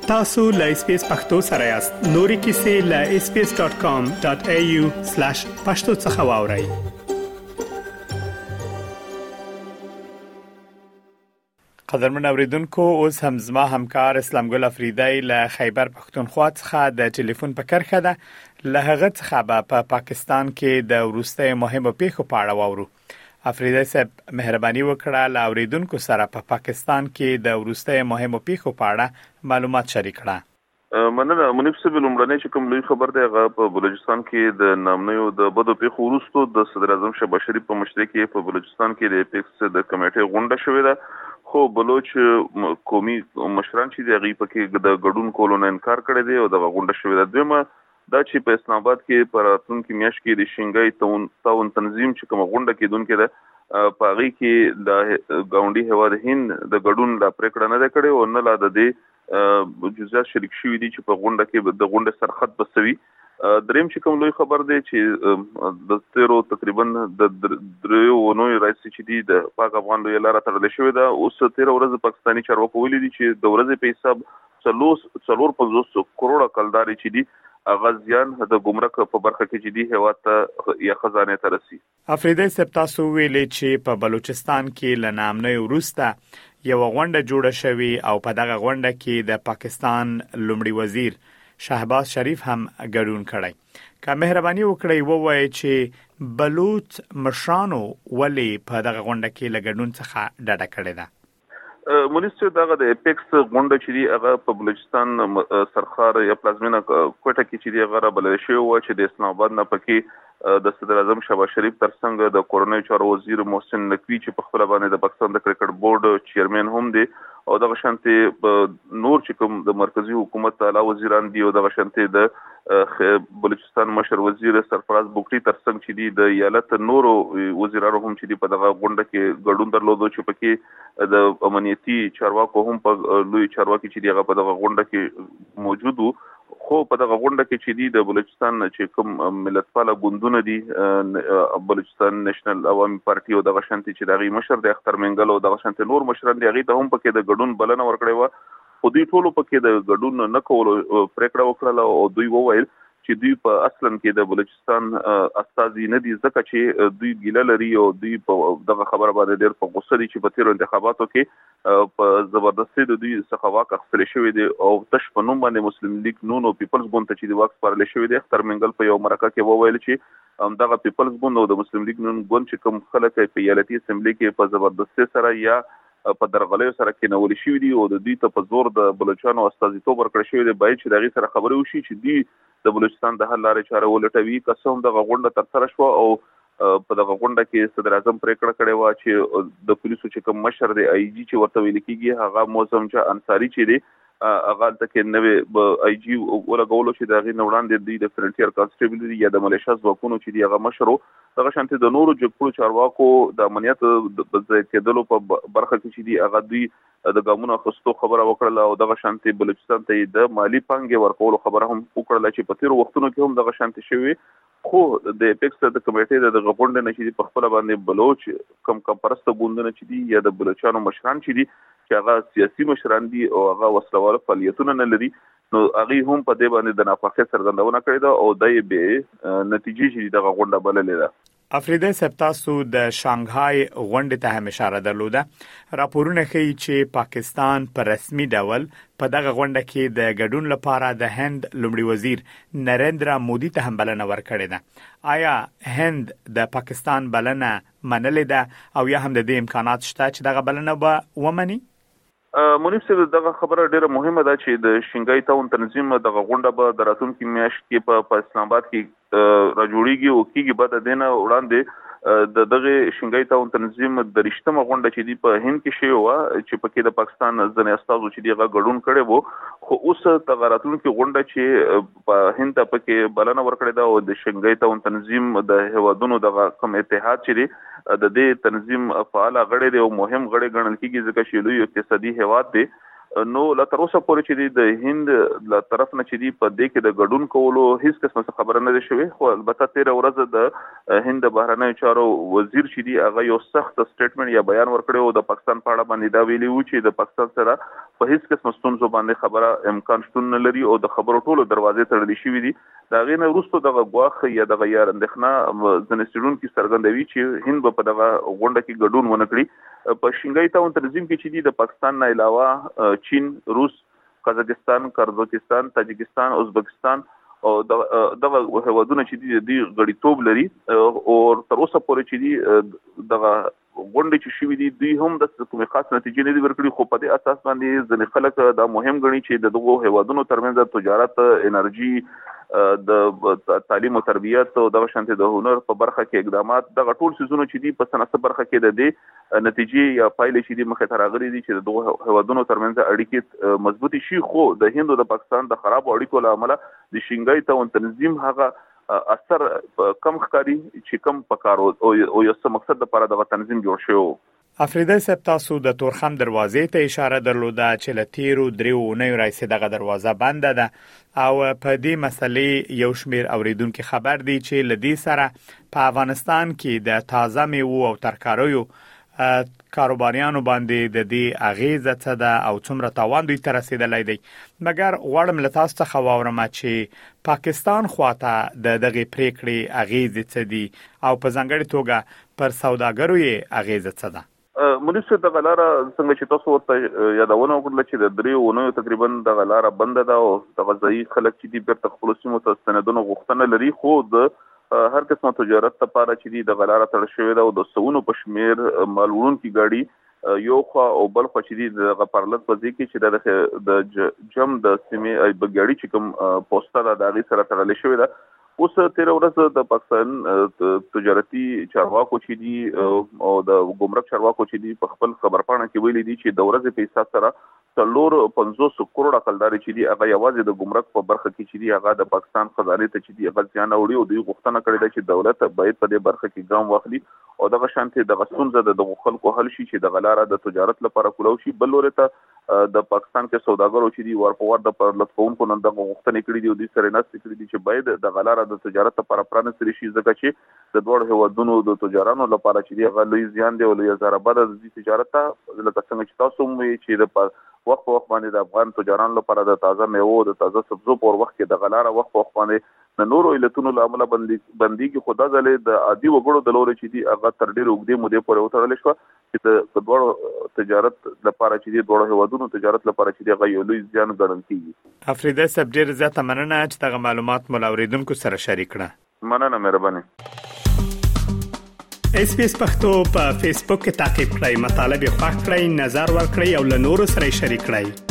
tasu.lspacepakhtosarayast nori kisi.lspace.com.au/pakhtosakhawauri. قدرمن اوریدونکو اوس هم زما همکار اسلام ګل افریدی له خیبر پښتونخوا څخه د ټلیفون په کرخه ده. له هغه څخه په پاکستان کې د وروستي مهمو پیښو په اړه واورو. افریدی صاحب مهرباني وکړه له اوریدونکو سره په پاکستان کې د وروستي مهمو پیښو په اړه معلومات شریک کړه. مننه منیب صاحب، لومړنۍ چې کوم لوی خبر دی هغه په بلوچستان کې د نامنیو د بدو پیښو وروسته د صدر اعظم شهباز شریف په مشرۍ کې په بلوچستان کې د اپیکس د کمیټې غونډه شوې ده. خو بلوچ قومي مشران چې د غي پکې د ګډون کولو نه انکار کړی دی او د غونډه شوې ده. دویمه دا چې په اسلام آباد کې پر راتلونکي میاشت کې د شینګای تعاون تنظیم چې کوم غونډه کېدونکې ده په هغه کې د ګاونډي هیواد هند د ګډون د پریکړه نه کړې او نه لا د دې جزئیات شریک شوي دي چې په غونډه کې د غونډه سرخط بسوي. دریم چې کوم لوی خبر دی چې د تیرو تقریبا د دریو ونوي رئیس چې دی د پاک افغان لوی لاره تړل شوې ده. اوس 13 ورځې پاکستاني چارواکو ویلي دي چې د ورځې په حساب 450 کروڑه کلداري چې دی غزيان د ګمرک په برخه کې چې دی هوا ته یا خزانه ته رسي. افریدی صاحب تاسو ویلي چې په بلوچستان کې لنامنه وروسته یو غونډه جوړه شوې او په دغه غونډه کې د پاکستان لومړي وزیر شهباز شریف هم ګډون کړی. که مهرباني وکړئ ووایئ چې بلوچ مشرانو ولې په دغه غونډه کې له ګډون څخه ډډه کړې ده؟ مونږ دغه د اپیکس غونډه چې دی هغه په بلوچستان سرخار یا پلازمینه کوټه کې چې دی هغه بلل شوی و چې د اسلام آباد نه پکې د صدر اعظم شهباز شریف ترڅنګ د کورنۍ چارو وزیر محسن نقوی چې په خپل باندې د پاکستان د کرکټ بورډ چیرمن هم دی او د غشنته نور چې کوم د مرکزی حکومت اعلی وزیران دی او د غشنته د بلوچستان مشر وزیر سرفراز بوکټي ترڅنګ چې دی د ایالت نورو وزیرانو هم چې دی په دغه غونډه کې ګډون درلود چې پکې د امنیتي چارواکو هم په لوی چارواکي چې دی هغه په دغه غونډه کې موجود وو. خو په دغه غونډه کې چې دی د بلوچستان چې کوم ملتپاله ګوندونه دي بلوچستان نېشنل عوامي پارټي او دغه شانتي چې دغه مشر د اختر منګل او دغه شانتي نور مشران دي هغه ته هم پکې د ګډون بلنه ورکړې و. خو دوی ټولو پکې د ګډون نه کولو پریکړه وکړه او دوی وویل چې دوی په اصلا کې د بلوچستان استازي نه دي ځکه چې دوی ګیله لري او دوی په دغه خبره باندې ډېر په غوسه دي چې په تیر انتخاباتو کې په زبردستي د دوی څخه واک اخیستل شوی دی او تش په نوم باندې مسلم لیگ نون او پیپلز ګوند ته چې د واک سپارل شوی دی. اختر منګل په یو مرکه کې وویل چې دغه پیپلز ګوند او د مسلم لیگ نون ګوند چې کوم خلک په ایالتي اسمبلی کې په زبردستي سره یا په درغلیو سره کې نوول شوی دی او د دوی ته په زور د بلوچستان استازیتوب ورکړل شوی دی باید چې دغه سره خبرې وشي چې دی د بلوچستان د حل لارې چاره ولټوي. قسم دغه غونډه ترسره شو او په دغه غونډه کې صدر اعظم پریکړه کړې و چې د پولیسو چې کوم مشر دی آی جی چې ورته ویل کېږي هغه موسم چې انصاری چې دی هغه تکه نوې آی جی ولګولو چې دغه نوړاندې د فرنټیر کانسټیبل یا د ملیشیا ځواکونو چې دی هغه مشرو دغه شانتي د نورو جګړو چارواکو د امنیت د کېدلو په برخه کې چې دی هغه دوی د ګامونو خستو خبره وکړه او دغه شانتي بلوچستان ته د مالی پانګې ورکولو خبره هم وکړه چې په تیر وختونو کې هم دغه شانتي شوی. خو د اپیکس د کمیټې د غونډې نه چې په خپل باندې بلوچ کم پرسته ګوندونه چې دی یا د بلوچستان مشران چې دی چې هغه سیاسي مشران دي او هغه وسلوال فعالیتونه نه لري نو هغه هم په دې باندې د ناپاکۍ څرګندونه کړې ده او د به نتیجې چې دغه غونډه بللې ده. افریدی صاحب تاسو د شانګهای غونډې ته هم اشاره درلوده. راپورونه ښیي چې پاکستان په رسمي ډول په دغه غونډه کې د ګډون لپاره د هند لومړي وزیر نریندرا مودي ته هم بلنه ورکړې ده. آیا هند د پاکستان بلنه منلې ده او یا هم د دې امکانات شته چې دغه بلنه به ومني؟ منیب صاحب دغه خبره ډیره مهمه ده چې د شینګای تعاون تنظیم دغه غونډه به د راتلونکي میاشت کې په اسلام آباد کې راجوړیږي او کېږي بعد دینه وړاندې د دغه شینګای تعاون تنظیم د رښتمه غونډه چې دی په هند کې شوی و چې پکې د پاکستان ځنې استازو چې دی غړون کړي وو. خو اوس تغیراتونو کې غونډه چې په هند ته پکې بلنه ورکړې ده او د شینګای تعاون تنظیم د هوادونو د کوم اتحاد چې د دې تنظیم فعال غړي دی او مهم غړي ګڼل کېږي ځکه چې لوی اقتصادي هواد دی نو لا تر اوسه پورې چې د هند له طرف نه چې دی په دې کې د ګډون کولو هیڅ قسمه خبره نه ده شوې، خو البته 13 ورځ د هند بهرنیو چارو وزیر چې دی هغه یو سخت سټیټمنټ یا بیان ورکړی او د پاکستان په اړه باندې دا ویلي و چې د پاکستان سره په هیڅ قسم ستونزو باندې خبره امکان شتون نه لري او د خبرو ټولو دروازې تړلې شوې دي. دا غینه وروسته د غواخ یا د غیر اندېښنه ځنستون کې څرګندوي چې هند په دغه غونډه کې ګډون ونه کړي. په شنګای تاون تنظیم کې چې دی د پاکستان نه علاوه چین، روس، قزاقستان، قرغیزستان، تاجکستان، ازبکستان او دغه هیوادونه چې دی غړیتوب لري او تر اوسه پورې چې دی دغه غونډه چې شوې دي دوی هم د کومې خاص نتیجې نه دي ورکړي، خو په دې اساس باندې ځینې خلک دا مهم ګڼي چې دغه هیوادونو ترمنځ تجارت، انرژي، د تعلیم او تربیت او د شانتي د هنر په برخه کې اقدامات دغه ټول سيزونه چې دي په صنعت برخه کې د دې نتیجې یا پایلې چې دي مخه ته راغلي دي چې دغه هیوادونو ترمنځ اړیکې مضبوطی شي. خو د هند او د پاکستان د خراب اړیکو له امله د شنګای تاون تنظیم هغه اثر کم ښکاري چې کم پکارو او یو څه مقصد لپاره د تنظیم جوړ شوی. افریدی صاحب تاسو د تورخم دروازې ته اشاره درلوده چې لتیرو دریو نه راځي دغه دروازه بند ده او په دې مسلې یو شمیر اوریدونکو خبر دي چې لدی سره په افغانستان کې د تازه میوه او ترکاریو کاروباریانو باندې د دې اغیزه څه ده او څومره تاوان دوی ته رسیدلی دی. مګر غواړم له تاسو څخه واورم چې پاکستان خواته د دغه پریکړې اغیزه څه دي او په ځانګړي توګه پر سوداګرو یې اغیزه څه ده. مونږ د غلاره څنګه چې تاسو ورته یادونه وکړل چې د دریو ونو تقریبا د غلاره بند ده او د غذایی خلک چې دی بیرته خپل سیمو ته ستنیدونه غوښتنه لري، خو د هر قسمه تجارت لپاره چې دی د غلاره تړل شوی ده او د سونو په شمیر مال وړونکي ګاډي یو خو او بل خو چې دی د پرلط په ځای کې چې د جم د سیمې بګاړي چې کوم پوسټه ده د غي سره تړل شوی ده. اوس 13 ورځ د پاکستان تجارتي چارواکو چې دي او د ګمرک چارواکو چې دي په خپل خبرپاڼه کې ویلي دي چې د ورځې په حساب سره 350 کروڑه کلداري چې دي هغه یوازې د ګمرک په برخه کې چې دي هغه د پاکستان خزانه ته چې دي هغه ځان اوري او دوی غوښتنه کړې ده چې دولت باید په دې برخه کې ګام واخلي او دغه شانتي د غسونزه د خلکو حل شي چې د غلاره د تجارت لپاره کولو شي. بل ورته د پاکستان کې سوداګرو چې دي ورپور د پرلطفون کو نن دغه غوښتنې کړې دي او د سره ناس کړې دي چې باید د غلاره د تجارت لپاره پرانستري شي، ځکه چې د دوه هیوادونو د تجارانو لپاره چې دی غلوي زیان دی او لوی ضربه د تجارت ته لکه څنګه چې تاسو موي چې د وخت باندې د افغان تجارانو لپاره د تازه میوه او د تازه سبزو په وخت کې د غلاره وخت باندې د نورو علتونو لامل بندي کې خدا ځلې د عادي وګړو د لوري چې دی هغه تر ډیره وګړي مودې پورې وترل شو چې د دوه تجارت لپاره چې دی دوه هیوادونو تجارت لپاره چې دی هغه یو لوی ځان ګڼل کیږي. افریدی صاحب ډیر زیاته مننه چې دغه معلومات مو اوریدونکو سره شریک کړه. مننه، مهرباني. SBS پښتو په فیسبوک کې تعقیب کړئ، مطلب یې خوښ کړئ، نظر ور کړئ او له نورو سره شریک کړئ.